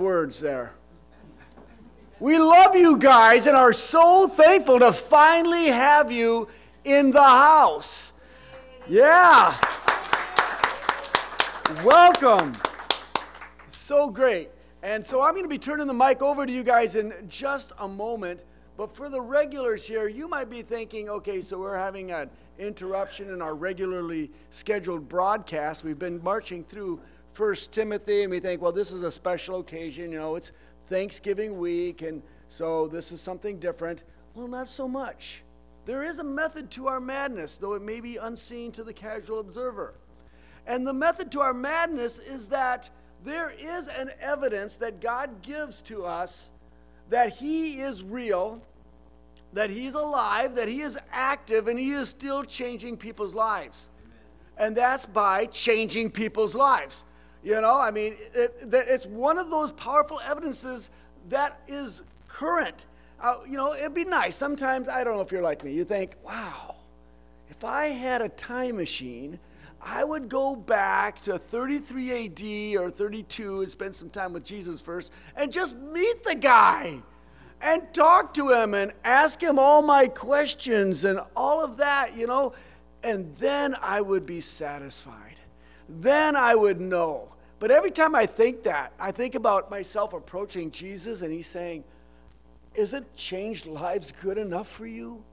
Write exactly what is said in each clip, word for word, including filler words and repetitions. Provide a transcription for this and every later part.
words there. We love you guys and are so thankful to finally have you in the house. Yeah. Welcome. So great. And so I'm going to be turning the mic over to you guys in just a moment. But for the regulars here, you might be thinking, okay, so we're having an interruption in our regularly scheduled broadcast. We've been marching through First Timothy, and we think, well, this is a special occasion. You know, it's Thanksgiving week, and so this is something different. Well, not so much. There is a method to our madness, though it may be unseen to the casual observer. And the method to our madness is that there is an evidence that God gives to us that He is real, that He's alive, that He is active, and He is still changing people's lives. Amen. And that's by changing people's lives. You know, I mean, it, it, it's one of those powerful evidences that is current. Uh, you know, it'd be nice. Sometimes, I don't know if you're like me, you think, wow, if I had a time machine, I would go back to thirty-three A D or thirty-two and spend some time with Jesus first and just meet the guy and talk to him and ask him all my questions and all of that, you know, and then I would be satisfied. Then I would know. But every time I think that, I think about myself approaching Jesus and He's saying, isn't changed lives good enough for you?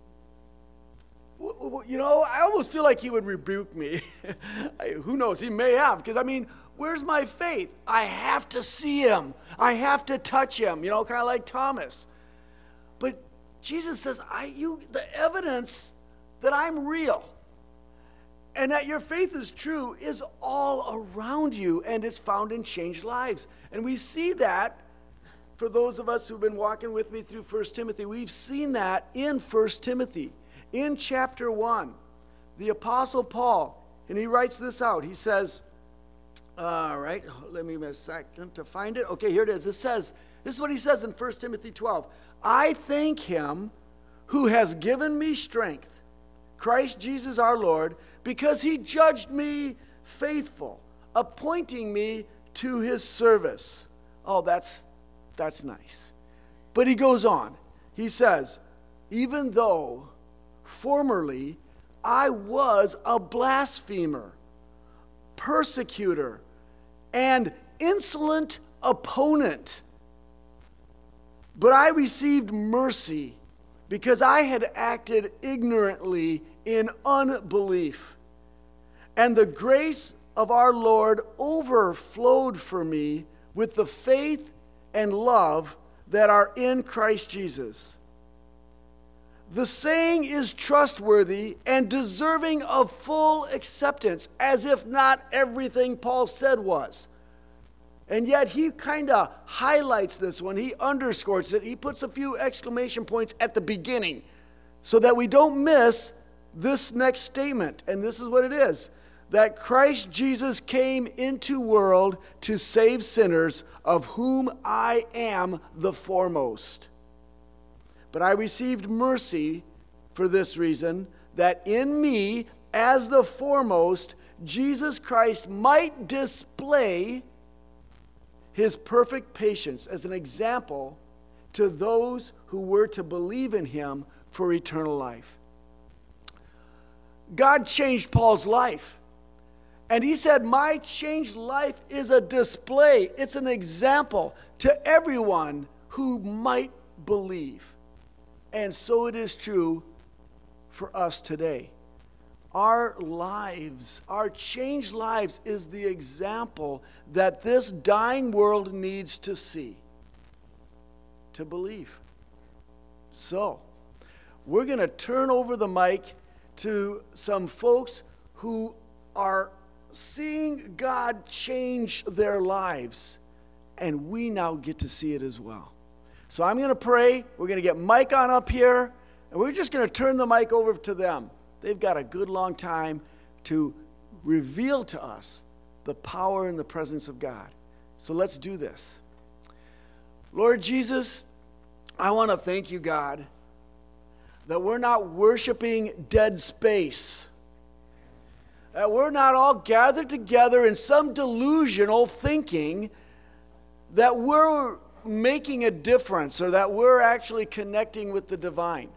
You know, I almost feel like He would rebuke me. Who knows? He may have, because I mean, where's my faith? I have to see Him. I have to touch Him, you know, kind of like Thomas. But Jesus says, I, you, the evidence that I'm real and that your faith is true is all around you, and it's found in changed lives. And we see that, for those of us who've been walking with me through First Timothy, we've seen that in First Timothy. In chapter one, the Apostle Paul, and he writes this out. He says, all right, let me a second to find it. Okay, here it is. It says, this is what he says in First Timothy twelve. I thank Him who has given me strength, Christ Jesus our Lord, because He judged me faithful, appointing me to His service. Oh, that's that's nice. But he goes on. He says, even though formerly I was a blasphemer, persecutor, and insolent opponent, but I received mercy because I had acted ignorantly in unbelief. And the grace of our Lord overflowed for me with the faith and love that are in Christ Jesus. The saying is trustworthy and deserving of full acceptance, as if not everything Paul said was. And yet he kind of highlights this one. He underscores it. He puts a few exclamation points at the beginning so that we don't miss this next statement. And this is what it is. That Christ Jesus came into world to save sinners, of whom I am the foremost. But I received mercy for this reason, that in me, as the foremost, Jesus Christ might display His perfect patience as an example to those who were to believe in Him for eternal life. God changed Paul's life. And he said, my changed life is a display. It's an example to everyone who might believe. And so it is true for us today. Our lives, our changed lives, is the example that this dying world needs to see, to believe. So, we're going to turn over the mic to some folks who are seeing God change their lives, and we now get to see it as well. So I'm going to pray. We're going to get Mike on up here, and we're just going to turn the mic over to them. They've got a good long time to reveal to us the power and the presence of God. So let's do this. Lord Jesus, I want to thank you, God, that we're not worshiping dead space. That we're not all gathered together in some delusional thinking that we're making a difference or that we're actually connecting with the divine.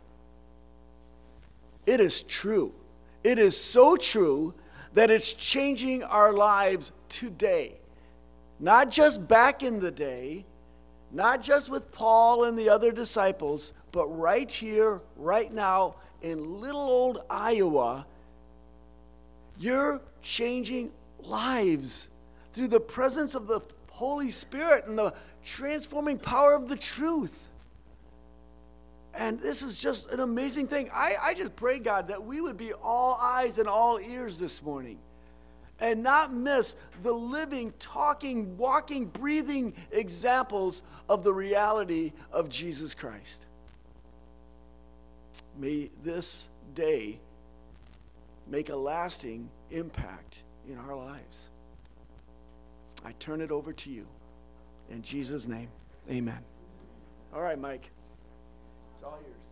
It is true. It is so true that it's changing our lives today. Not just back in the day, not just with Paul and the other disciples, but right here, right now, in little old Iowa, you're changing lives through the presence of the Holy Spirit and the transforming power of the truth. And this is just an amazing thing. I, I just pray, God, that we would be all eyes and all ears this morning and not miss the living, talking, walking, breathing examples of the reality of Jesus Christ. May this day make a lasting impact in our lives. I turn it over to you. In Jesus' name, amen. All right, Mike. It's all yours.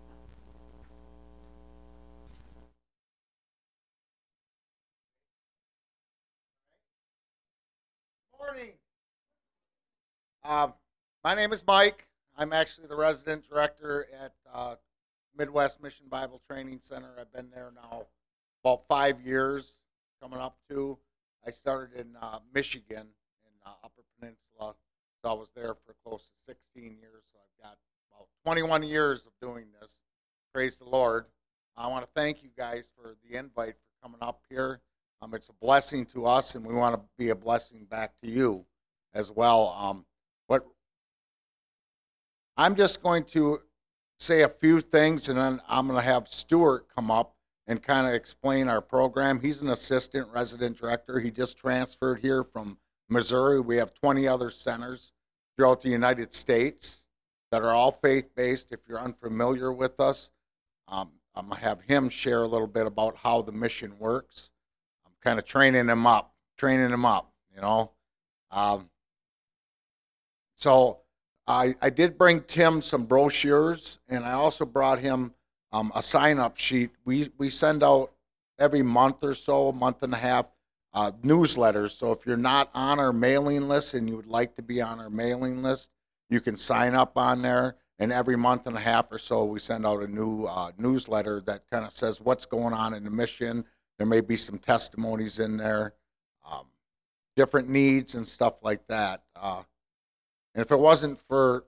Morning. Um, my name is Mike. I'm actually the resident director at uh, Midwest Mission Bible Training Center. I've been there now about five years, coming up to. I started in uh, Michigan, in uh, Upper Peninsula, so I was there for close to sixteen years. So I've got about twenty-one years of doing this. Praise the Lord. I want to thank you guys for the invite for coming up here. Um, it's a blessing to us, and we want to be a blessing back to you as well. Um, what I'm just going to say a few things, and then I'm going to have Stuart come up and kind of explain our program. He's an assistant resident director. He just transferred here from Missouri. We have twenty other centers throughout the United States that are all faith-based. If you're unfamiliar with us, um, I'm going to have him share a little bit about how the mission works. I'm kind of training him up, training him up, you know. Um, so I, I did bring Tim some brochures, and I also brought him um, a sign-up sheet. We we send out every month or so, a month and a half, uh, newsletters. So if you're not on our mailing list and you would like to be on our mailing list, you can sign up on there. And every month and a half or so, we send out a new uh, newsletter that kind of says what's going on in the mission. There may be some testimonies in there, um, different needs and stuff like that. Uh, and if it wasn't for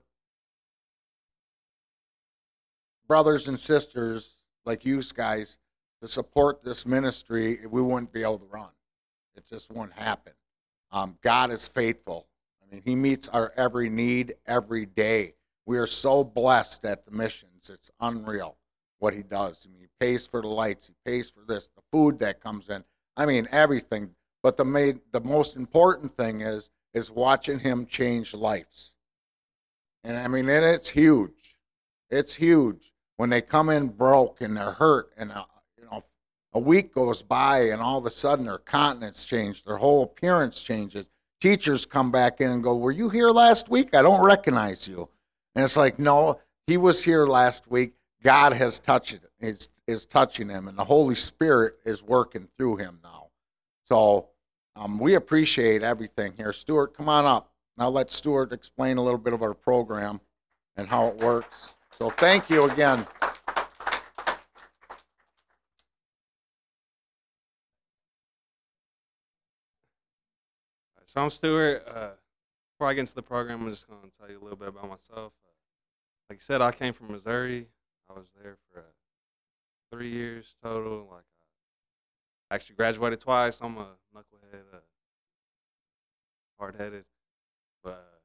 brothers and sisters like you guys to support this ministry, we wouldn't be able to run. It just wouldn't happen. Um, God is faithful. I mean, he meets our every need every day. We are so blessed at the missions. It's unreal what he does. I mean, he pays for the lights. He pays for this, the food that comes in. I mean, everything. But the main, the most important thing is is watching him change lives. And I mean, and it's huge. It's huge when they come in broke and they're hurt, and uh, you know, a week goes by and all of a sudden their countenance changes, their whole appearance changes. Teachers come back in and go, "Were you here last week? I don't recognize you." And it's like, no, he was here last week. God has touched it, is, is touching him, and the Holy Spirit is working through him now. So um, we appreciate everything here. Stuart, come on up. Now let Stuart explain a little bit of our program and how it works. So thank you again. So I'm Stuart. Uh, before I get into the program, I'm just going to tell you a little bit about myself. Uh, like I said, I came from Missouri. I was there for uh, three years total. Like, uh, I actually graduated twice. I'm a knucklehead, uh, hard-headed. But uh,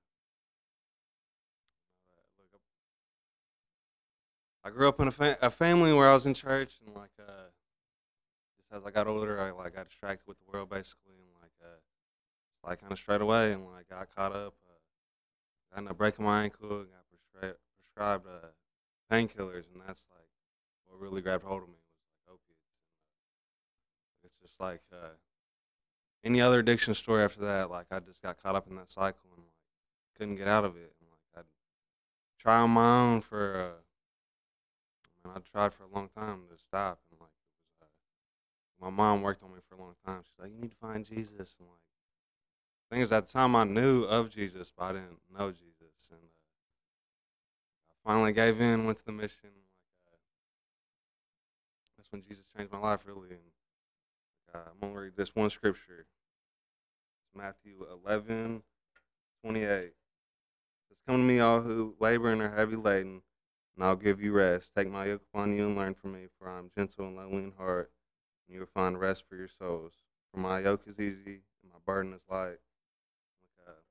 look, I grew up in a, fa- a family where I was in church, and like, uh, just as I got older, I like got distracted with the world basically, and like, uh, like kind of straight away, and like got caught up. Uh, I ended up breaking my ankle, got prescribed prescribed uh, painkillers, and that's like what really grabbed hold of me was like opiates. It's just like uh, any other addiction story after that. Like I just got caught up in that cycle and like couldn't get out of it. And like I'd try on my own for, uh, I mean, I tried for a long time to stop, and like it was, uh, my mom worked on me for a long time. She's like, "You need to find Jesus," and like thing is, at the time I knew of Jesus, but I didn't know Jesus. And uh, I finally gave in, went to the mission. Like, uh, that's when Jesus changed my life, really. And uh, I'm going to read this one scripture. It's Matthew eleven twenty-eight. It says, "Come to me, all who labor and are heavy laden, and I'll give you rest. Take my yoke upon you and learn from me, for I am gentle and lowly in heart, and you will find rest for your souls. For my yoke is easy, and my burden is light." Like, uh,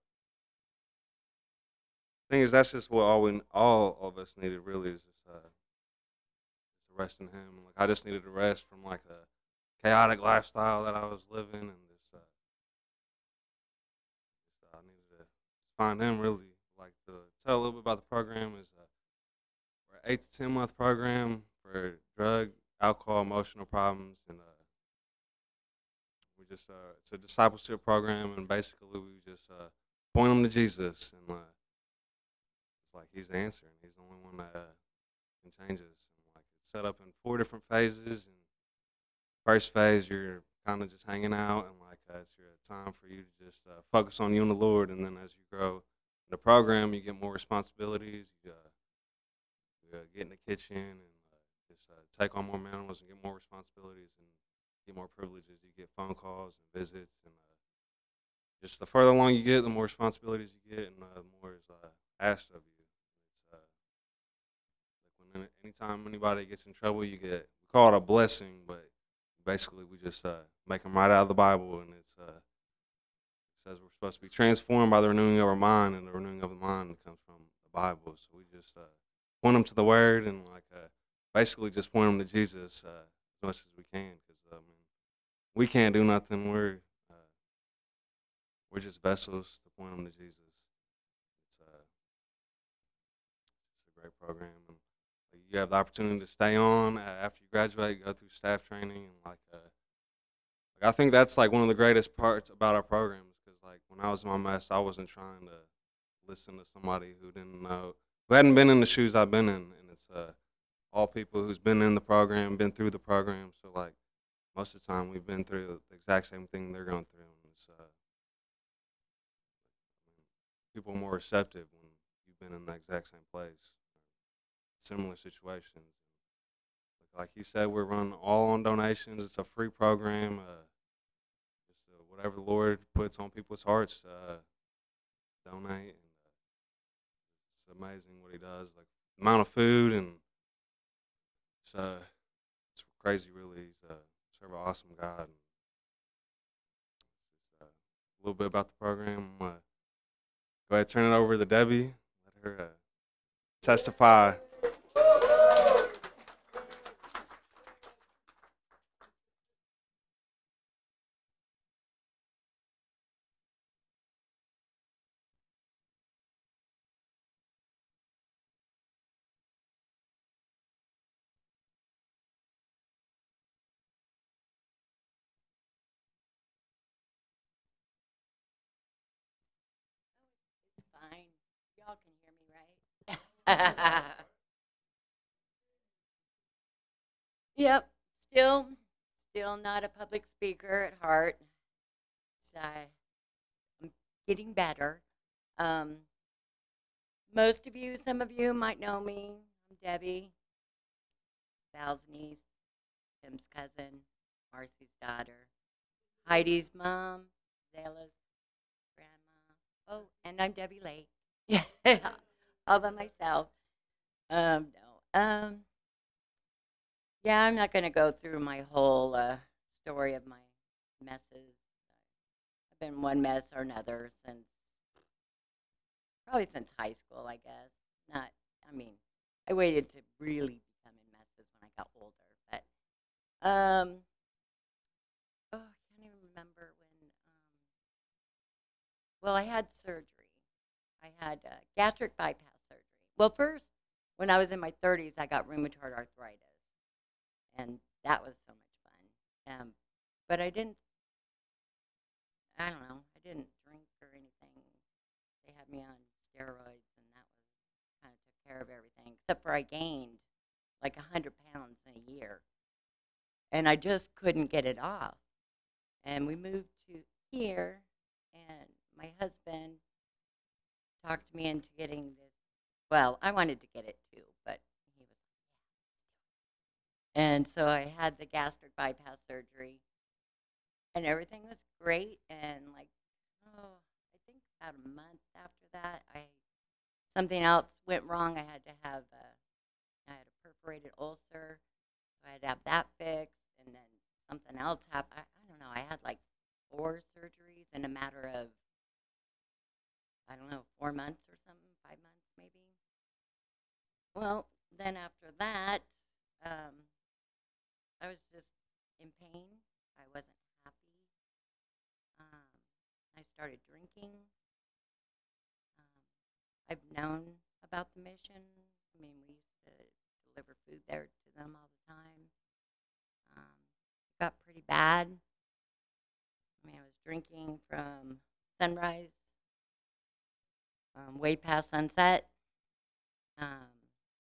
thing is, that's just what all we, all of us needed, really, is just uh, just a rest in Him. Like, I just needed a rest from like the chaotic lifestyle that I was living, and just, uh, just uh, I needed to find Him, really. Like, to tell a little bit about the program is uh, we're an eight to ten month program for drug, alcohol, emotional problems, and uh, we just uh, it's a discipleship program, and basically we just uh, point them to Jesus, and uh, it's like He's the answer, and He's the only one that uh, can change us. And like it's set up in four different phases. And first phase, you're kind of just hanging out, and like uh, it's your time for you to just uh, focus on you and the Lord. And then as you grow in the program, you get more responsibilities. You, uh, you uh, get in the kitchen and uh, just uh, take on more mantles and get more responsibilities and get more privileges. You get phone calls and visits, and uh, just the further along you get, the more responsibilities you get, and uh, the more is uh, asked of you. It's uh, like when any- anytime anybody gets in trouble, you get we call it a blessing, but basically we just uh, make them right out of the Bible, and it's uh, it says we're supposed to be transformed by the renewing of our mind, and the renewing of the mind comes from the Bible. So we just uh, point them to the Word, and like uh, basically just point them to Jesus uh, as much as we can, because I mean we can't do nothing. We're uh, we're just vessels to point them to Jesus. It's uh, it's a great program, and like, you have the opportunity to stay on uh, after you graduate, go through staff training, and like. Uh, Like, I think that's like one of the greatest parts about our programs, because like when I was in my mess, I wasn't trying to listen to somebody who didn't know, who hadn't been in the shoes I've been in, and it's uh, all people who's been in the program, been through the program. So like most of the time, we've been through the exact same thing they're going through, and it's uh, people are more receptive when you've been in the exact same place, similar situations. Like you said, we're running all on donations. It's a free program. Uh, just uh, whatever the Lord puts on people's hearts, uh, donate. And uh, it's amazing what He does. Like the amount of food, and it's uh, it's crazy. Really, He's uh, serve an awesome God. And just, uh, a little bit about the program. I'm gonna go ahead and turn it over to Debbie. Let her uh, testify. It's fine. Y'all can hear me, right? Yep. Still, still not a public speaker at heart. So I'm getting better. Um, most of you, some of you might know me. I'm Debbie, Val's niece, Tim's cousin, Marcy's daughter, Heidi's mom, Zayla's grandma. Oh, and I'm Debbie Lake. Yeah, all by myself. Um, no. Um, yeah, I'm not going to go through my whole uh, story of my messes. I've been one mess or another since probably since high school, I guess. Not, I mean, I waited to really become in messes when I got older, but um, oh, I can't even remember when. Um, well, I had surgery. I had uh, gastric bypass surgery. Well, first, when I was in my thirties, I got rheumatoid arthritis, and that was so much fun. Um, but I didn't. I don't know. I didn't drink or anything. They had me on steroids, and that was kind of took care of everything. Except for I gained like a hundred pounds in a year, and I just couldn't get it off. And we moved to here, and my husband talked me into getting this. Well, I wanted to get it too, but he was, and so I had the gastric bypass surgery, and everything was great. And like, oh, I think about a month after that, I something else went wrong. I had to have a, I had a perforated ulcer, so I had to have that fixed, and then something else happened. I, I don't know. I had like four surgeries in a matter of, I don't know, four months or something, five months maybe. Well, then after that, um, I was just in pain. I wasn't happy. Um, I started drinking. Um, I've known about the mission. I mean, we used to deliver food there to them all the time. Um, it got pretty bad. I mean, I was drinking from sunrise, um, way past sunset. Um,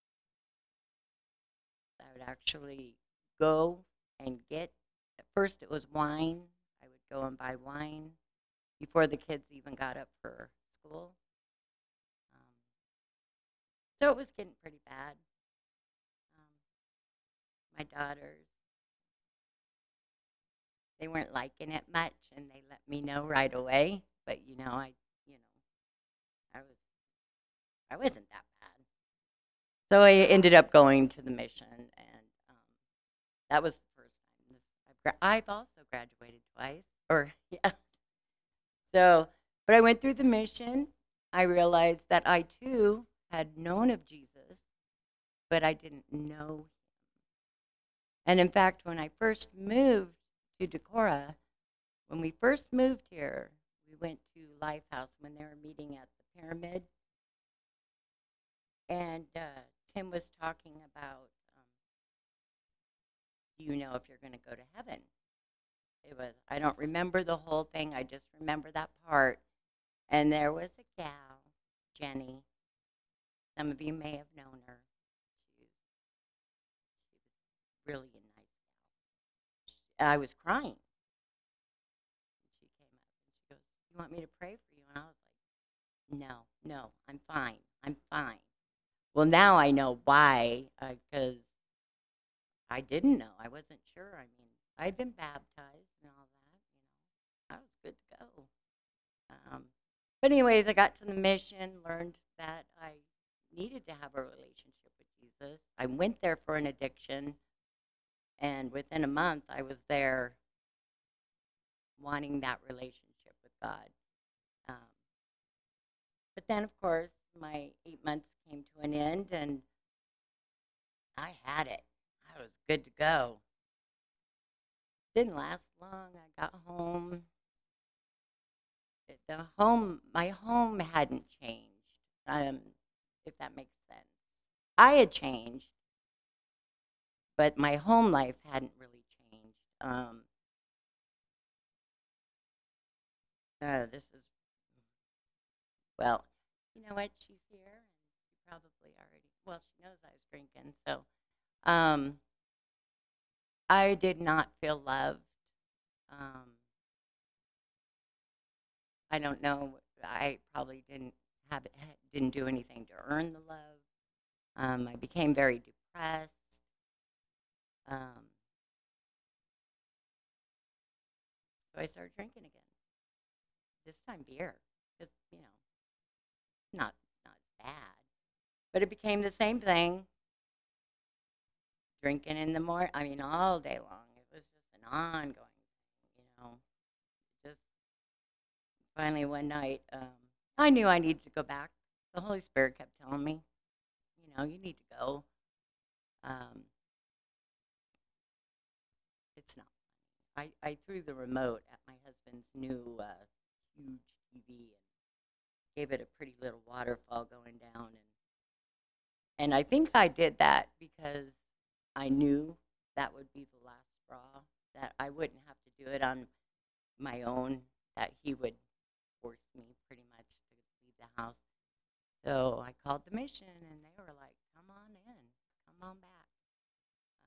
I would actually go and get, at first it was wine. I would go and buy wine before the kids even got up for school. Um, so it was getting pretty bad. Um, my daughters, they weren't liking it much, and they let me know right away. But you know, I, you know, I was, I wasn't that bad. So I ended up going to the mission, and um, that was the first time. This, I've, gra- I've also graduated twice, or yeah. So, but I went through the mission. I realized that I too had known of Jesus, but I didn't know him. And in fact, when I first moved to Decorah, when we first moved here, we went to Lifehouse when they were meeting at the pyramid. And uh, Tim was talking about, um, do you know if you're going to go to heaven? It was, I don't remember the whole thing. I just remember that part. And there was a gal, Jenny. Some of you may have known her. She was, she was really a nice gal. I was crying. She came up and she goes, "You want me to pray for you?" And I was like, "No, no, I'm fine. I'm fine." Well, now I know why, because uh, I didn't know. I wasn't sure. I mean, I'd been baptized and all that. You know, I was good to go. Um, but anyways, I got to the mission, learned that I needed to have a relationship with Jesus. I went there for an addiction, and within a month, I was there wanting that relationship with God. Um, but then, of course, my eight months came to an end, and I had it. I was good to go. Didn't last long. I got home. It- The home, my home hadn't changed, um, if that makes sense. I had changed, but my home life hadn't really changed. Um, uh, this is, well, you know what? She's here, and she probably already, well, she knows I was drinking, so um, I did not feel loved. Um, I don't know. I probably didn't have didn't do anything to earn the love. Um, I became very depressed. Um, so I started drinking again. This time beer, because you know, not not bad, but it became the same thing. Drinking in the morning. I mean, all day long. It was just an ongoing thing. You know, just finally one night, um, I knew I needed to go back. The Holy Spirit kept telling me, you know, you need to go. Um, it's not funny. I, I threw the remote at my husband's new uh, huge T V and gave it a pretty little waterfall going down. And, and I think I did that because I knew that would be the last straw, that I wouldn't have to do it on my own, that he would force me pretty much to leave the house. So I called the mission, and they were like, "Come on in, come on back."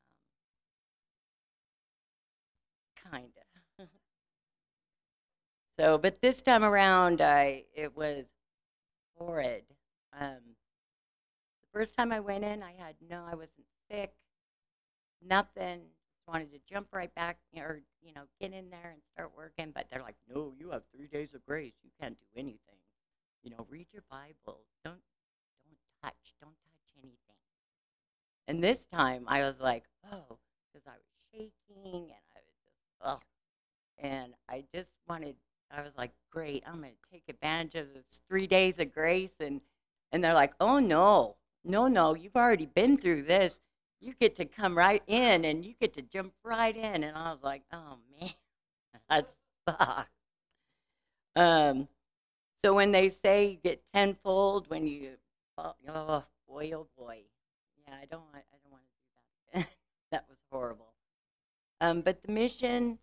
Um, kinda. So, but this time around, I it was horrid. Um, the first time I went in, I had no, I wasn't sick, nothing. Just wanted to jump right back, or you know, get in there and start working. But they're like, no, you have three days of grace. You can't do anything. You know, read your Bible. Don't don't touch. Don't touch anything. And this time, I was like, oh, because I was shaking and I was just, oh, and I just wanted. I was like, great, I'm going to take advantage of this three days of grace. And, and they're like, oh, no, no, no, you've already been through this. You get to come right in and you get to jump right in. And I was like, oh, man, that sucks. Um, so when they say you get tenfold when you, oh, oh boy, oh boy. Yeah, I don't want, I don't want to do that again. That was horrible. Um, but the mission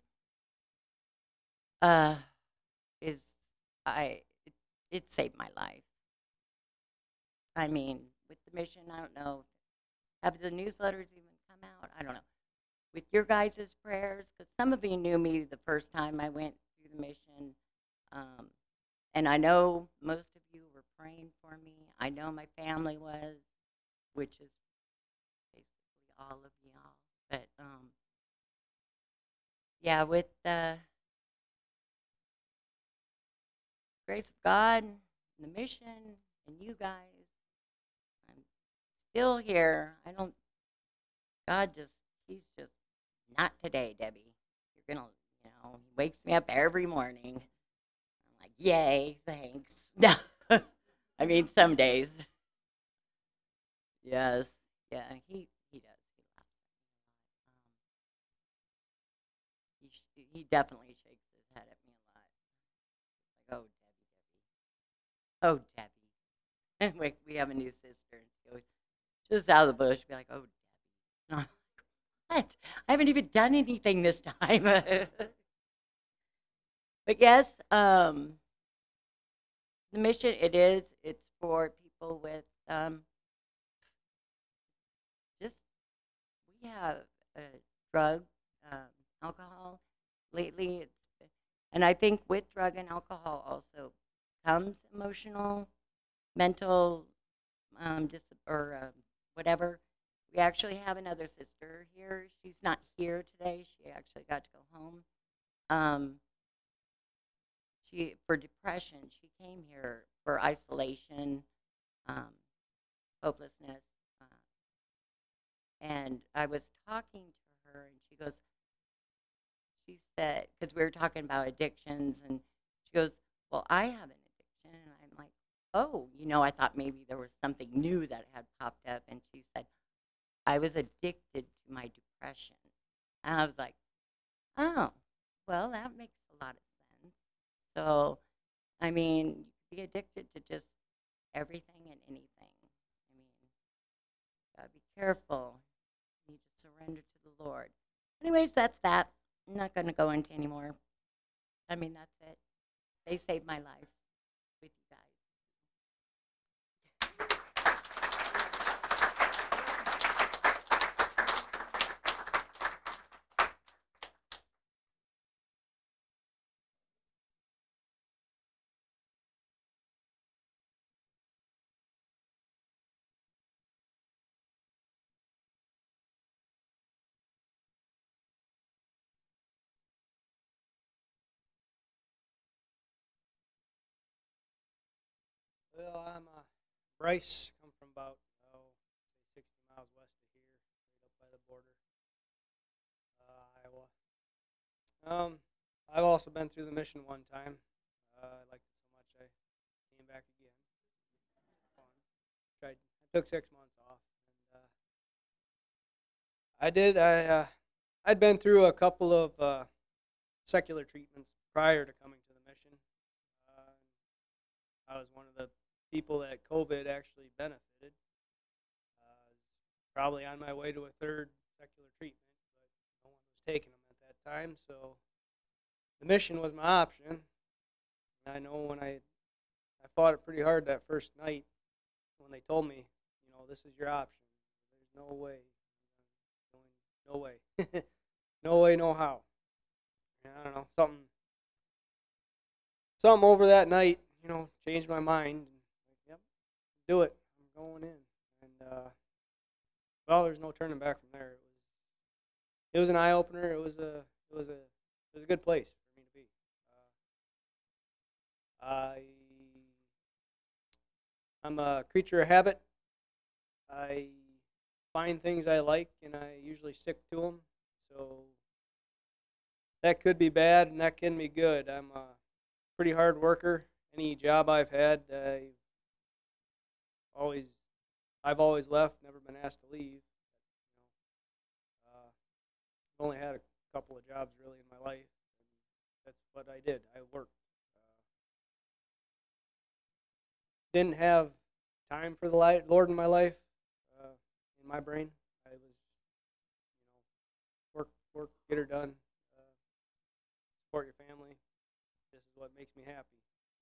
uh, is, I it, it saved my life. I mean, with the mission, I don't know. Have the newsletters even come out? I don't know. With your guys' prayers, because some of you knew me the first time I went through the mission, um, and I know most of you were praying for me. I know my family was, which is basically all of y'all. But um, yeah, with the grace of God, and the mission, and you guys, I'm still here. I don't, God just, he's just, not today, Debbie. You're going to, you know, he wakes me up every morning. I'm like, yay, thanks. No, I mean, some days. Yes, yeah, he, he does. He laughs at me a lot. Um, he, sh- he definitely shakes his head at me a lot. Like, oh, Debbie, Debbie. Oh, Debbie. we, we have a new sister, and she always, just out of the bush, be like, oh, Debbie. And I'm like, what? I haven't even done anything this time. But yes, um, the mission, it is, it's for people with um, just, we have uh, drug, um, alcohol. Lately, it's, and I think with drug and alcohol also comes emotional, mental, um, dis- or uh, whatever. We actually have another sister here. She's not here today. She actually got to go home. Um, she for depression. She came here for isolation, um, hopelessness, uh, and I was talking to her, and she goes, she said, because we were talking about addictions, and she goes, well, I have an addiction, and I'm like, oh, you know, I thought maybe there was something new that had popped up, and she said, I was addicted to my depression, and I was like, oh, well, that makes a lot of sense. So, I mean, you could be addicted to just everything and anything. I mean, gotta be careful. You need to surrender to the Lord. Anyways, that's that. I'm not going to go into any more. I mean, that's it. They saved my life with you guys. Well, I'm uh, Bryce. Come from about oh, say sixty miles west of here, right up by the border, uh, Iowa. Um, I've also been through the mission one time. Uh, I liked it so much I came back again. It's fun. Tried. I took six months off, and uh, I did. I uh, I'd been through a couple of uh, secular treatments prior to coming to the mission. Uh, I was one of the people that COVID actually benefited. Uh, probably on my way to a third secular treatment, but no one was taking them at that time, so the mission was my option. And I know when I I fought it pretty hard that first night when they told me, you know, this is your option. There's no way. No way. No way, no how. And I don't know, something something over that night, you know, changed my mind. And, like, yep, do it. I'm going in. And uh, well, there's no turning back from there. It was it was an eye opener. It was a it was a it was a good place for me to be. Uh, I I'm a creature of habit. I find things I like, and I usually stick to them. So that could be bad, and that can be good. I'm a pretty hard worker. Any job I've had, I always, I've always left. Never been asked to leave. You know, uh, I've only had a couple of jobs really in my life, and that's what I did. I worked. Uh, didn't have time for the li- Lord in my life. Uh, in my brain, I was, you know, work, work, get her done. Uh, support your family. This is what makes me happy.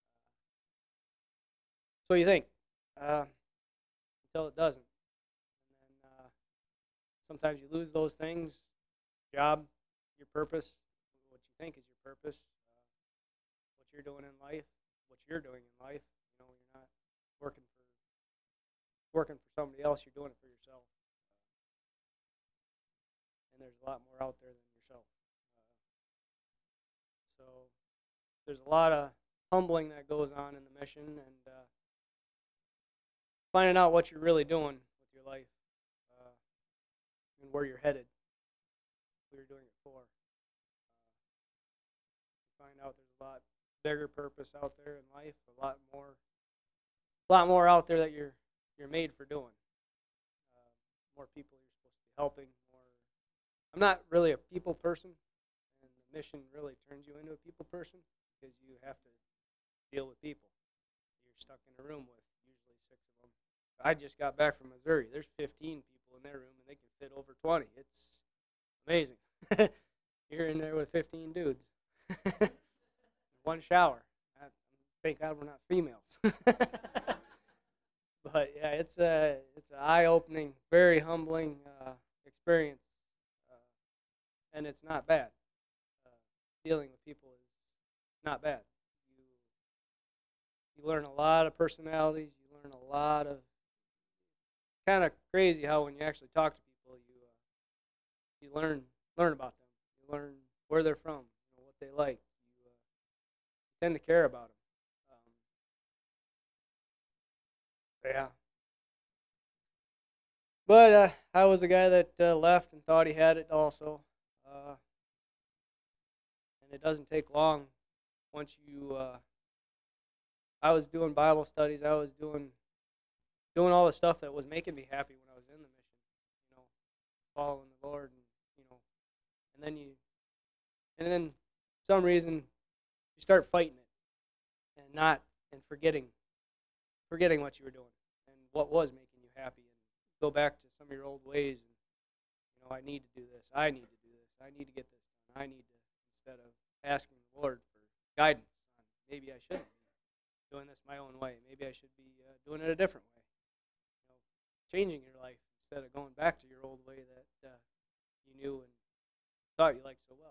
So you think, uh, until it doesn't. And then uh, sometimes you lose those things, job, your purpose, what you think is your purpose, uh, what you're doing in life, what you're doing in life. You know, you're not working for working for somebody else. You're doing it for yourself. Uh, and there's a lot more out there than yourself. Uh, so there's a lot of humbling that goes on in the mission, and uh, finding out what you're really doing with your life, uh, and where you're headed, who you're doing it for. Uh, find out there's a lot bigger purpose out there in life, a lot more, a lot more out there that you're you're made for doing. Uh, more people you're supposed to be helping. More. I'm not really a people person, and the mission really turns you into a people person because you have to deal with people. You're stuck in a room with usually six of them. I just got back from Missouri. There's fifteen people in their room, and they can fit over twenty. It's amazing. You're in there with fifteen dudes. One shower. I thank God we're not females. But yeah, it's a it's an eye-opening, very humbling uh, experience, uh, and it's not bad. Uh, dealing with people is not bad. You you learn a lot of personalities. You learn a lot of kind of crazy how when you actually talk to people, you uh, you learn learn about them. You learn where they're from, you know, what they like. You, uh, you tend to care about them. Um, yeah. But uh, I was a guy that uh, left and thought he had it also. Uh, and it doesn't take long once you. Uh, I was doing Bible studies. I was doing doing all the stuff that was making me happy when I was in the mission. You know, following the Lord, and you know, and then you, and then for some reason you start fighting it, and not and forgetting, forgetting what you were doing and what was making you happy, and go back to some of your old ways. And you know, I need to do this. I need to do this. I need to get this done. I need to, instead of asking the Lord for guidance on maybe I shouldn't be doing this my own way. Maybe I should be uh, doing it a different way. You know, changing your life instead of going back to your old way that uh, you knew and thought you liked so well.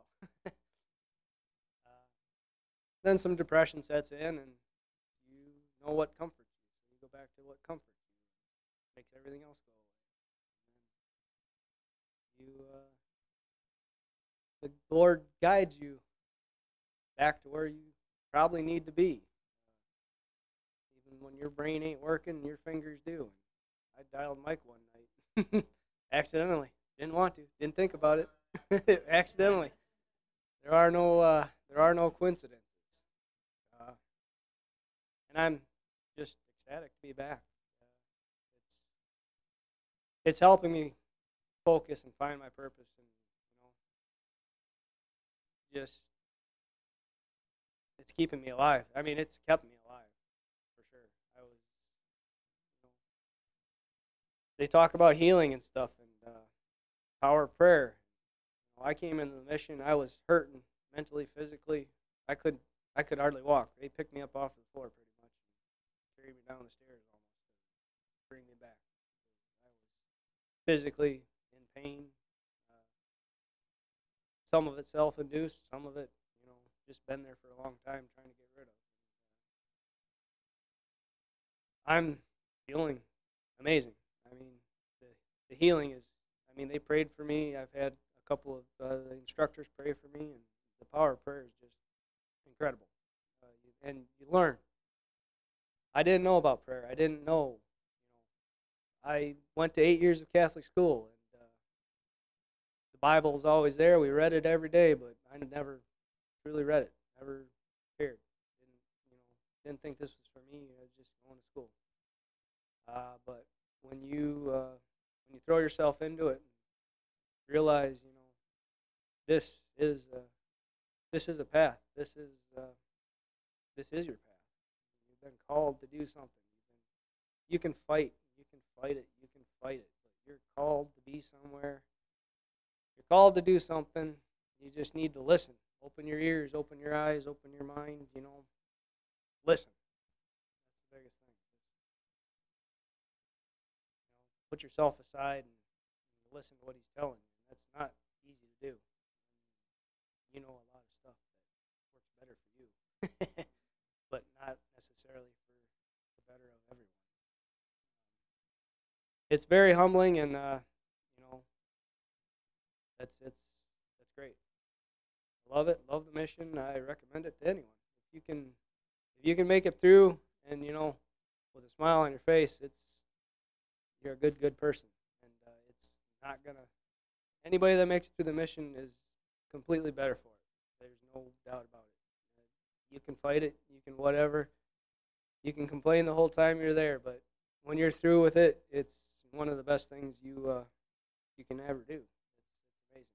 uh, then some depression sets in, and you know what comforts you. So you go back to what comforts you. Makes everything else go away. And you, uh, the Lord guides you back to where you probably need to be, uh, even when your brain ain't working, your fingers do. And I dialed Mike one night, accidentally. Didn't want to. Didn't think about it. Accidentally. There are no, uh, there are no coincidences. Uh, and I'm just ecstatic to be back. It's helping me focus and find my purpose, and you know, just it's keeping me alive. I mean, it's kept me alive for sure. I was, you know, they talk about healing and stuff, and uh, power of prayer. You know, I came into the mission. I was hurting mentally, physically. I could I could hardly walk. They picked me up off the floor pretty much, and carried me down the stairs almost to bring me back. Physically in pain, uh, some of it self-induced, some of it, you know, just been there for a long time trying to get rid of. I'm feeling amazing. I mean, the, the healing is, I mean, they prayed for me. I've had a couple of uh, the instructors pray for me, and the power of prayer is just incredible. Uh, you, and you learn. I didn't know about prayer. I didn't know. You know, I went to eight years of Catholic school, and uh, the Bible was always there. We read it every day, but I never truly read it. Never cared. Didn't, you know, didn't think this was for me. I was just going to school. Uh, but when you uh, when you throw yourself into it, and realize, you know, this is uh, this is a path. This is uh, this is your path. You've been called to do something. You've been, you can fight. You can fight it. You can fight it. But you're called to be somewhere. You're called to do something. You just need to listen. Open your ears. Open your eyes. Open your mind. You know, listen. That's the biggest thing. You know, put yourself aside and, and listen to what he's telling you. That's not easy to do. You know a lot of stuff that works better for you, but not necessarily for the better of everyone. It's very humbling, and uh, you know, that's it's that's great. Love it. Love the mission. I recommend it to anyone. If you can, if you can make it through, and you know, with a smile on your face, it's you're a good good person, and uh, it's not gonna. Anybody that makes it through the mission is completely better for it. There's no doubt about it. You can fight it. You can whatever. You can complain the whole time you're there, but when you're through with it, it's one of the best things you uh, you can ever do. It's, it's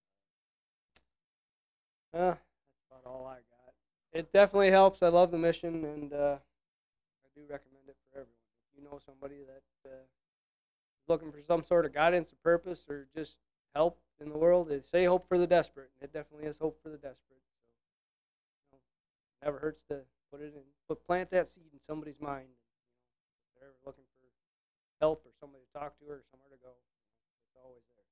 amazing. Uh, that's about all I got. It definitely helps. I love the mission, and uh, I do recommend it for everyone. If you know somebody that uh, is looking for some sort of guidance or purpose or just help in the world, they say hope for the desperate, and it definitely is hope for the desperate. So, you know, it never hurts to put it in, put plant that seed in somebody's mind. And, you know, if they're ever looking for help or somebody to talk to or somewhere to go, it's always there.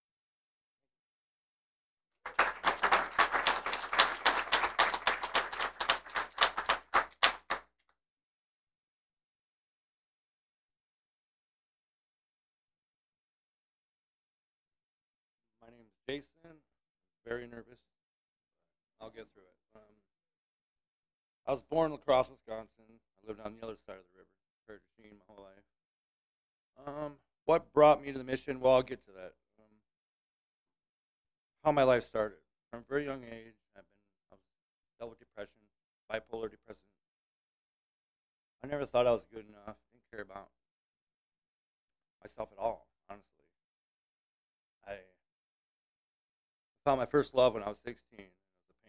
My name is Jason. Very nervous. I'll get through it. Um, I was born in La Crosse, Wisconsin. I lived on the other side of the river, Prairie du Chien, my whole life. Um, what brought me to the mission? Well, I'll get to that. Um, how my life started. From a very young age, I've been I was dealt with depression, bipolar depression. I never thought I was good enough. Didn't care about myself at all, honestly. I found my first love when I was sixteen. It was a pain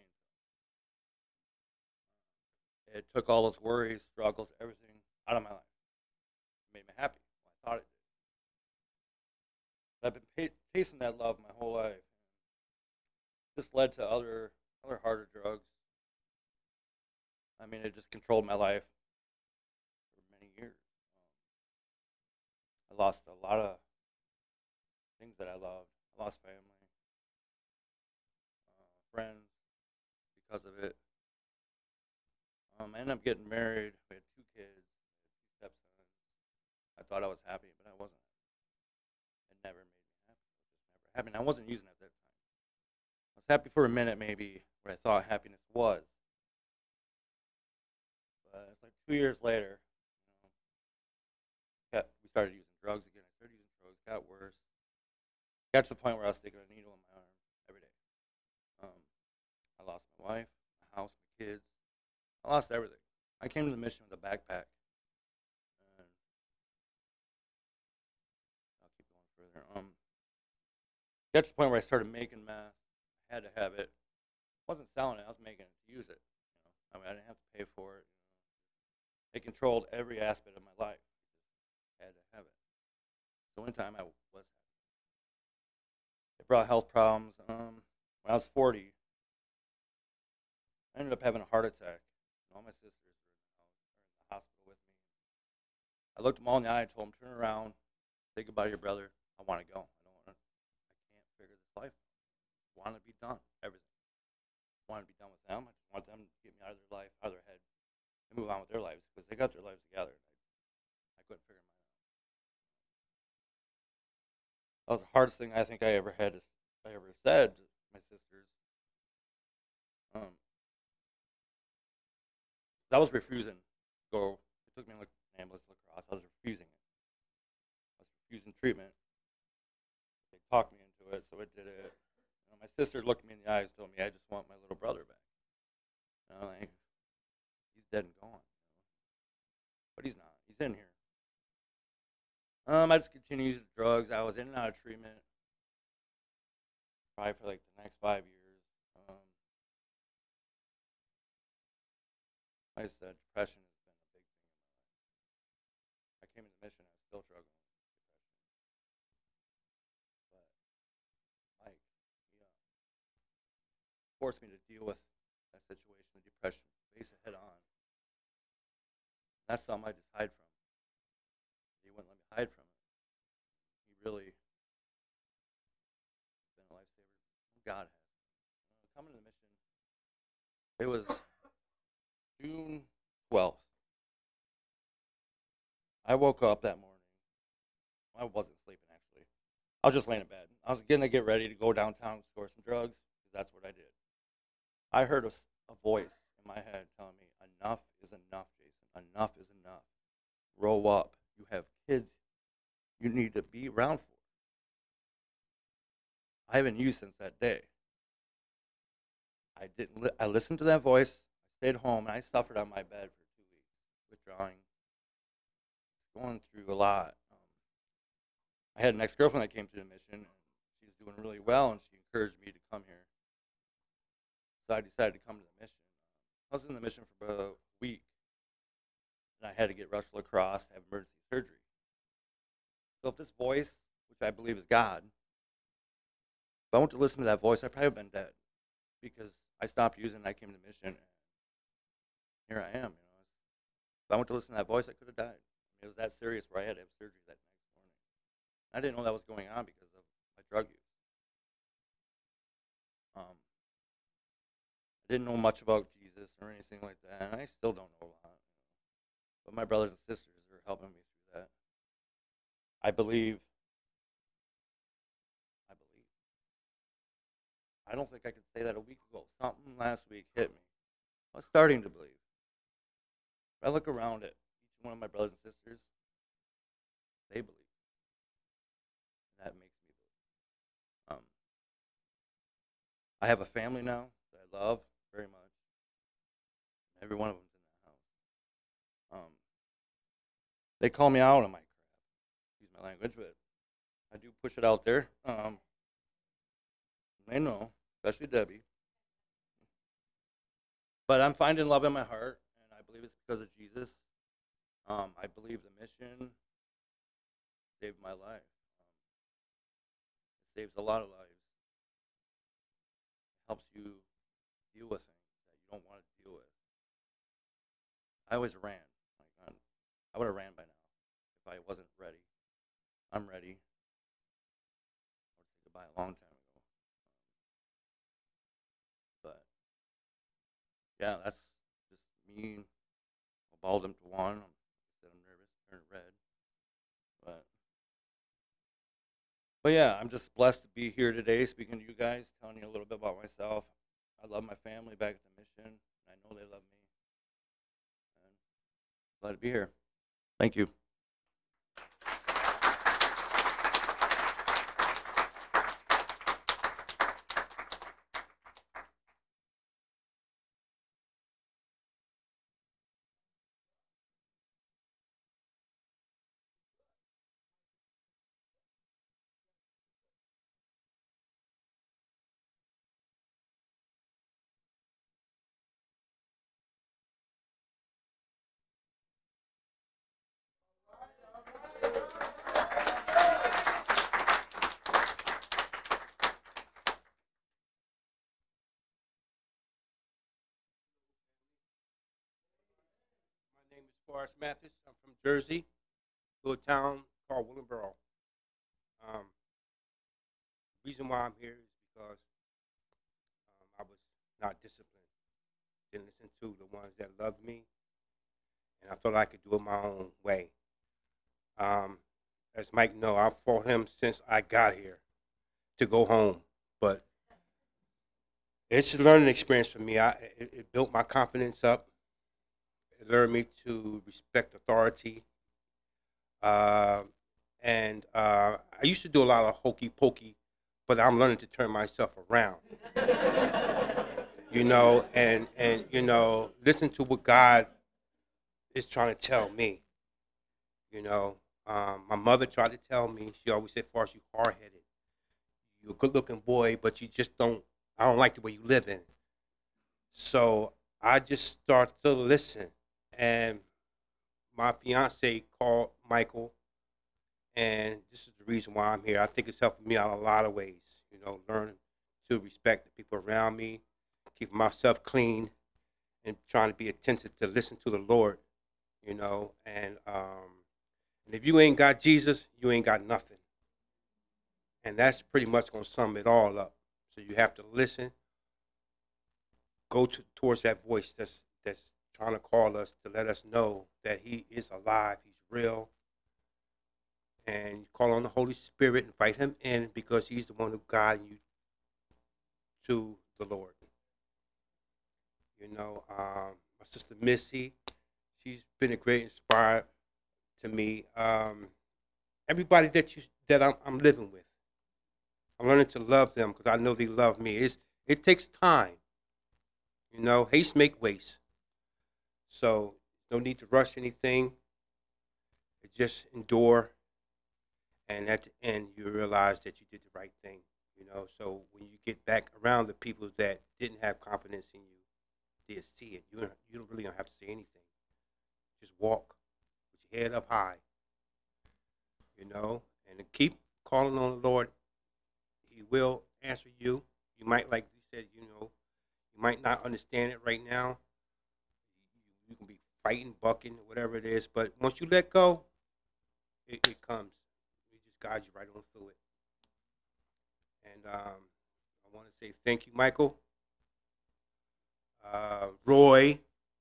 pill. It took all those worries, struggles, everything out of my life. It made me happy. Well, I thought it did. But I've been pa- chasing that love my whole life. This led to other other harder drugs. I mean, it just controlled my life for many years. Um, I lost a lot of things that I loved. I lost family, uh, friends because of it. Um, I ended up getting married. We had two kids, two stepsons. I thought I was happy, but I wasn't. It never made me happy. It was just never happy. And I wasn't using it at that time. I was happy for a minute, maybe, where I thought happiness was. But it's like two years later, you know, kept, we started using drugs again. I started using drugs, got worse. Got to the point where I was sticking a needle in my arm every day. Um, I lost my wife, my house, my kids. I lost everything. I came to the mission with a backpack. And I'll keep going further. Um, got to the point where I started making meth. I had to have it. I wasn't selling it. I was making it to use it. You know, I mean, I didn't have to pay for it. You know, it controlled every aspect of my life. I had to have it. So one time I was happy. It brought health problems. Um, when I was forty, I ended up having a heart attack. And all my sisters were in the house, or in the hospital with me. I looked them all in the eye and told them, "Turn around, say goodbye to your brother. I want to go. I don't want to. I can't figure this life out. I want to be done. Everything. I want to be done with them. I just want them to get me out of their life, out of their head, and move on with their lives because they got their lives together. couldn't figure mine out. That was the hardest thing I think I ever had to, I ever said to my sisters. Um, I was refusing to go. They took me in an ambulance to lacrosse. I was refusing it. I was refusing treatment. They talked me into it, so it did it. You know, my sister looked me in the eyes and told me, I just want my little brother back. And I'm like, he's dead and gone. You know? But he's not. He's in here. Um, I just continued using drugs. I was in and out of treatment probably for like the next five years. Um, like I said, depression has been a big thing in my life. I came into mission, I was still struggling with depression. But Mike, he uh, forced me to deal with that situation, the depression, face it head on. That's something I just hide from. He wouldn't let me hide from it. He really has been a lifesaver. God has. Uh, coming to the mission, it was June twelfth. I woke up that morning. I wasn't sleeping, actually. I was just laying in bed. I was going to get ready to go downtown and score some drugs, because that's what I did. I heard a, a voice in my head telling me, enough is enough, Jason. Enough is enough. Grow up. You have kids you need to be around for. I haven't used since that day. I didn't. Li- I listened to that voice. I stayed home, and I suffered on my bed for two weeks, withdrawing, going through a lot. Um, I had an ex-girlfriend that came to the mission, and she was doing really well, and she encouraged me to come here. So I decided to come to the mission. I was in the mission for about a week, and I had to get rushed to lacrosse, have emergency surgery. So if this voice, which I believe is God, if I went to listen to that voice, I'd probably have been dead, because I stopped using. I came to the mission, and here I am. You know, if I went to listen to that voice, I could have died. It was that serious where I had to have surgery that next morning. I didn't know that was going on because of my drug use. Um, I didn't know much about Jesus or anything like that, and I still don't know a lot. You know. But my brothers and sisters are helping me through that. I believe. I believe. I don't think I could say that a week ago. Something last week hit me. I was starting to believe. If I look around at each one of my brothers and sisters, they believe. And that makes me believe. Um, I have a family now that I love very much. Every one of them's in that house. Um, they call me out on my crap. Excuse my language, but I do push it out there. Um, they know, especially Debbie. But I'm finding love in my heart, and I believe it's because of Jesus. Um, I believe the mission saved my life. Um, it saves a lot of lives. It helps you deal with things that you don't want to deal with. I always ran. Like, I would have ran by now if I wasn't ready. I'm ready. I would say goodbye a long time ago. But yeah, that's just me. I balled them to one. I said I'm nervous, turned red. But but yeah, I'm just blessed to be here today, speaking to you guys, telling you a little bit about myself. I love my family back at the mission. And I know they love me. And glad to be here. Thank you. My name is Forrest Mathis. I'm from Jersey, to a town called Willingboro. Um, the reason why I'm here is because um, I was not disciplined. Didn't listen to the ones that loved me, and I thought I could do it my own way. Um, as Mike know, I fought him since I got here to go home. But it's a learning experience for me. I it, it built my confidence up. It learned me to respect authority. Uh, and uh, I used to do a lot of hokey pokey, but I'm learning to turn myself around. You know, and and you know, listen to what God is trying to tell me. You know, um, my mother tried to tell me. She always said, "Forrest, you hard headed. You're a good looking boy, but you just don't. I don't like the way you live in." So I just start to listen, and my fiance called Michael, and this is the reason why I'm here. I think it's helping me out a lot of ways. You know, learning to respect the people around me, keeping myself clean, and trying to be attentive to listen to the Lord. You know, and um, and if you ain't got Jesus, you ain't got nothing. And that's pretty much gonna sum it all up. So you have to listen, go to, towards that voice that's that's trying to call us to let us know that He is alive, He's real, and call on the Holy Spirit, invite Him in because He's the one who guides you to the Lord. You know, um, my sister Missy, she's been a great inspire to me. Um, everybody that you that I'm, I'm living with, I'm learning to love them because I know they love me. It's, it takes time. You know, haste make waste. So no need to rush anything. Just endure, and at the end you realize that you did the right thing. You know, so when you get back around the people that didn't have confidence in you, they'll see it. You don't, you don't really don't have to say anything. Just walk with your head up high. You know, and to keep calling on the Lord. He will answer you. You might, like you said, you know, you might not understand it right now. You, you can be fighting, bucking, whatever it is. But once you let go, it, it comes. He just guides you right on through it. And um, I want to say thank you, Michael, uh, Roy,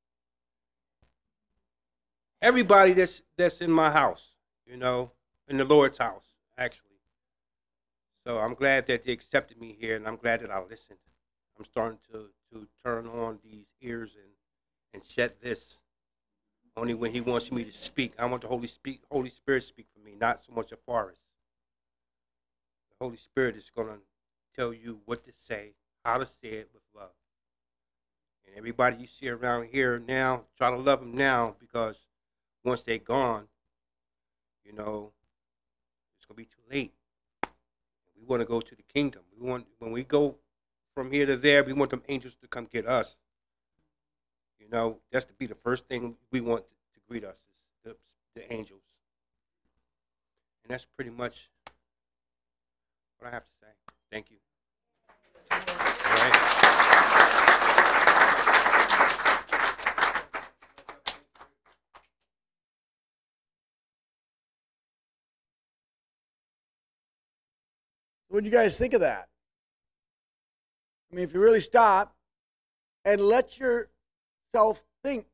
everybody that's that's in my house, you know, in the Lord's house, actually. So I'm glad that they accepted me here, and I'm glad that I listened. I'm starting to, to turn on these ears and, and shed this only when He wants me to speak. I want the Holy speak, Holy Spirit to speak for me, not so much a Forrest. The Holy Spirit is going to tell you what to say, how to say it with love. And everybody you see around here now, try to love them now because once they're gone, you know, it's going to be too late. We want to go to the kingdom. We want when we go from here to there, we want them angels to come get us. You know, that's to be the first thing we want to, to greet us is the, the angels. And that's pretty much what I have to say. Thank you. All right. What do you guys think of that? I mean, if you really stop and let yourself think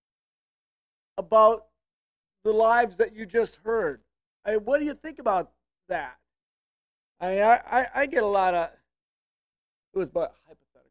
about the lives that you just heard, I, what do you think about that? I, I I get a lot of. It was but hypothetical.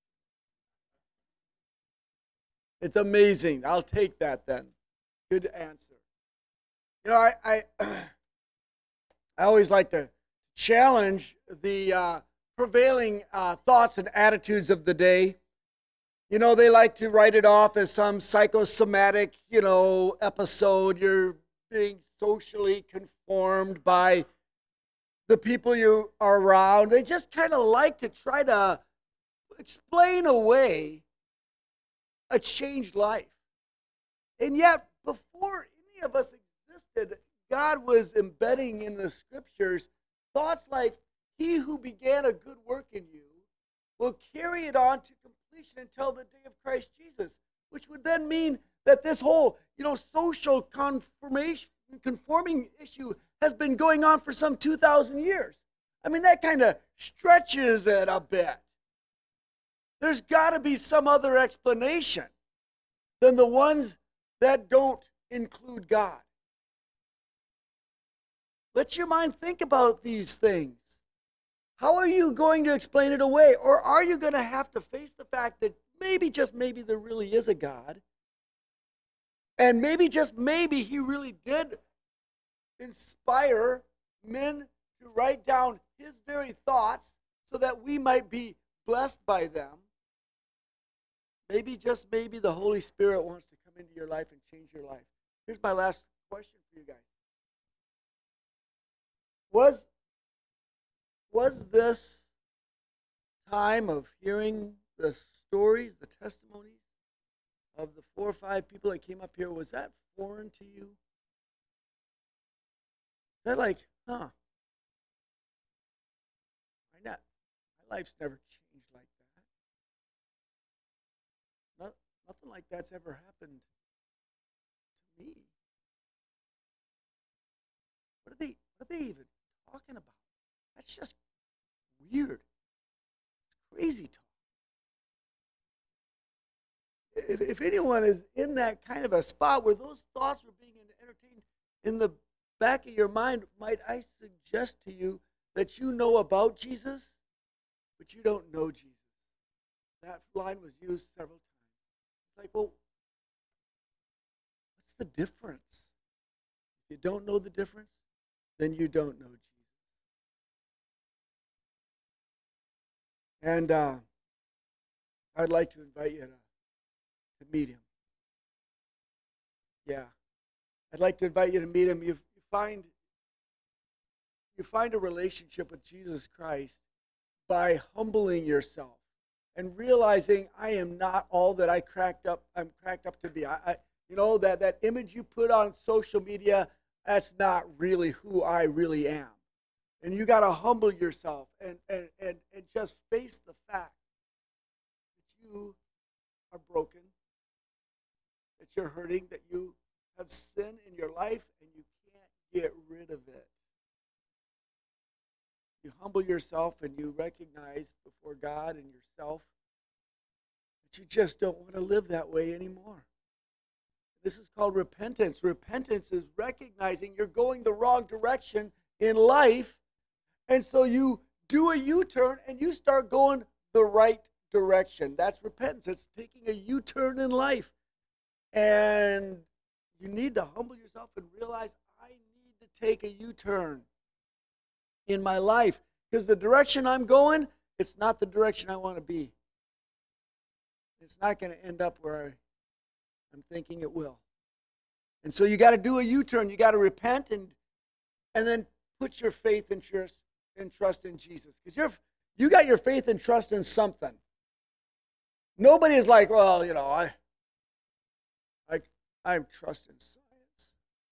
It's amazing. I'll take that then. Good answer. You know, I I, I always like to challenge the uh, prevailing uh, thoughts and attitudes of the day. You know, they like to write it off as some psychosomatic, you know, episode. You're being socially conformed by the people you are around. They just kind of like to try to explain away a changed life. And yet, before any of us existed, God was embedding in the scriptures thoughts like, He who began a good work in you will carry it on to completion until the day of Christ Jesus, which would then mean that this whole, you know, social conformation, conforming issue has been going on for some two thousand years. I mean, that kind of stretches it a bit. There's got to be some other explanation than the ones that don't include God. Let your mind think about these things. How are you going to explain it away? Or are you going to have to face the fact that maybe, just maybe, there really is a God? And maybe, just maybe, he really did inspire men to write down his very thoughts so that we might be blessed by them. Maybe, just maybe, the Holy Spirit wants to come into your life and change your life. Here's my last question for you guys. Was, was this time of hearing the stories, the testimonies of the four or five people that came up here, was that foreign to you? Is that like, huh? My, not, my life's never changed like that. No, nothing like that's ever happened to me. What are they, what are they even talking about? That's just weird. It's crazy talk. If, if anyone is in that kind of a spot where those thoughts were being entertained in the back of your mind, might I suggest to you that you know about Jesus, but you don't know Jesus? That line was used several times. It's like, well, what's the difference? If you don't know the difference, then you don't know Jesus. And uh, I'd like to invite you to, to meet him. Yeah. I'd like to invite you to meet him. You, you find you find a relationship with Jesus Christ by humbling yourself and realizing I am not all that I cracked up I'm cracked up to be. I, I you know that, that image you put on social media, that's not really who I really am. And you got to humble yourself and, and, and, and just face the fact that you are broken, that you're hurting, that you have sin in your life, and you can't get rid of it. You humble yourself and you recognize before God and yourself that you just don't want to live that way anymore. This is called repentance. Repentance is recognizing you're going the wrong direction in life, and so you do a U-turn and you start going the right direction. That's repentance. It's taking a U-turn in life. And you need to humble yourself and realize I need to take a U-turn in my life, because the direction I'm going, it's not the direction I want to be. It's not going to end up where I, I'm thinking it will. And so you got to do a U-turn. You got to repent and and then put your faith and trust and trust in Jesus, because you're you got your faith and trust in something. Nobody is like, well, you know, I I I'm trusting science,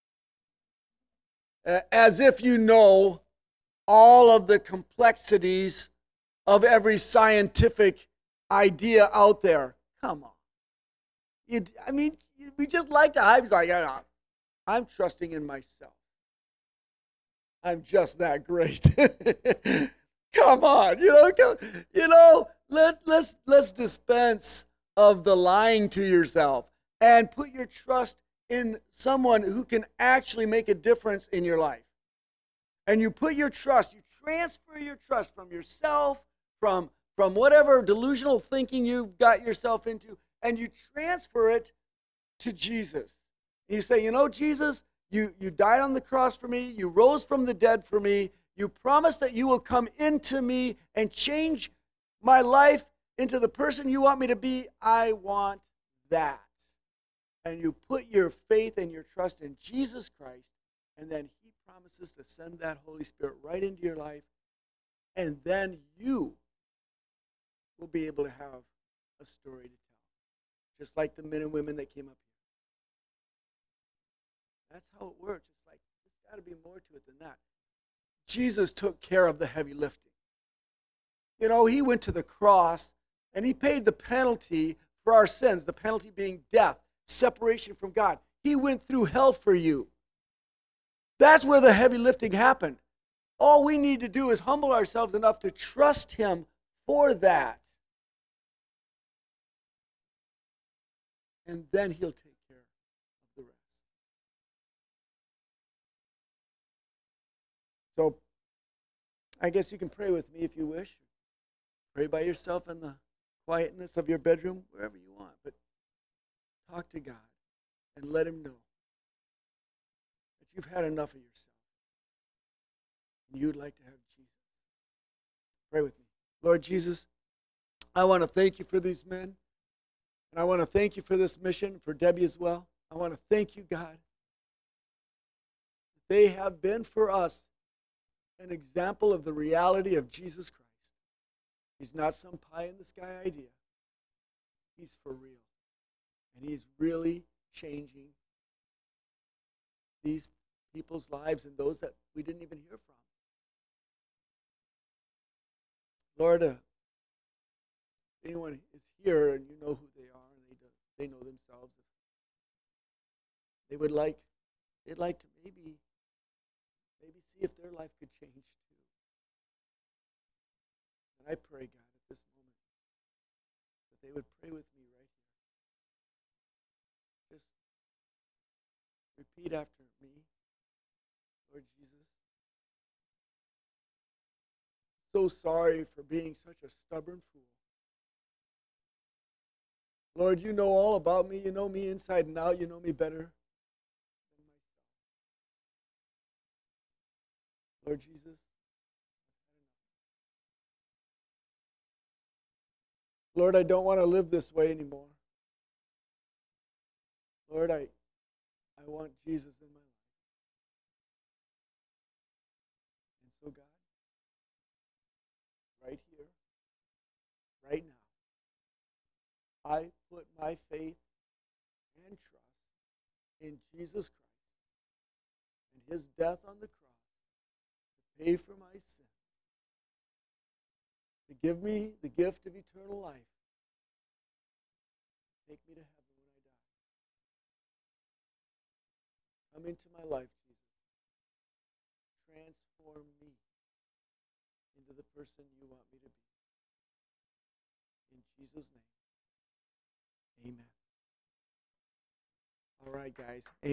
uh, as if you know all of the complexities of every scientific idea out there. Come on. You, I mean, we just like to hype. It's like, I'm trusting in myself. I'm just that great. Come on, you know, come, you know, let's let's let's dispense of the lying to yourself and put your trust in someone who can actually make a difference in your life. And you put your trust, you transfer your trust from yourself, from from whatever delusional thinking you've got yourself into, and you transfer it to Jesus. And you say, you know, Jesus, you, you died on the cross for me. You rose from the dead for me. You promised that you will come into me and change my life into the person you want me to be. I want that. And you put your faith and your trust in Jesus Christ, and then he promises to send that Holy Spirit right into your life, and then you will be able to have a story to tell, just like the men and women that came up here. That's how it works. It's like, there's got to be more to it than that. Jesus took care of the heavy lifting. You know, he went to the cross, and he paid the penalty for our sins, the penalty being death, separation from God. He went through hell for you. That's where the heavy lifting happened. All we need to do is humble ourselves enough to trust him for that. And then he'll take care of the rest. So I guess you can pray with me if you wish. Pray by yourself in the quietness of your bedroom, wherever you want. But talk to God and let him know that you've had enough of yourself and you'd like to have Jesus. Pray with me. Lord Jesus, I want to thank you for these men. And I want to thank you for this mission, for Debbie as well. I want to thank you, God. They have been for us an example of the reality of Jesus Christ. He's not some pie in the sky idea. He's for real. And he's really changing these people's lives and those that we didn't even hear from. Lord, uh, if anyone is here and you know who they are and they, do, they know themselves, they would like, they'd like to maybe, maybe see if their life could change too. And I pray, God, at this moment, that they would pray with me right here. Just repeat after me. Lord Jesus, so sorry for being such a stubborn fool. Lord, you know all about me. You know me inside and out. You know me better than myself. Lord Jesus, Lord, I don't want to live this way anymore. Lord, I, I want Jesus in my life. And so, God, right here, right now, I put my faith and trust in Jesus Christ and his death on the cross to pay for my sins, to give me the gift of eternal life, take me to heaven when I die. Come into my life, Jesus. Transform me into the person you want me to be. In Jesus' name. Amen. All right, guys. Amen.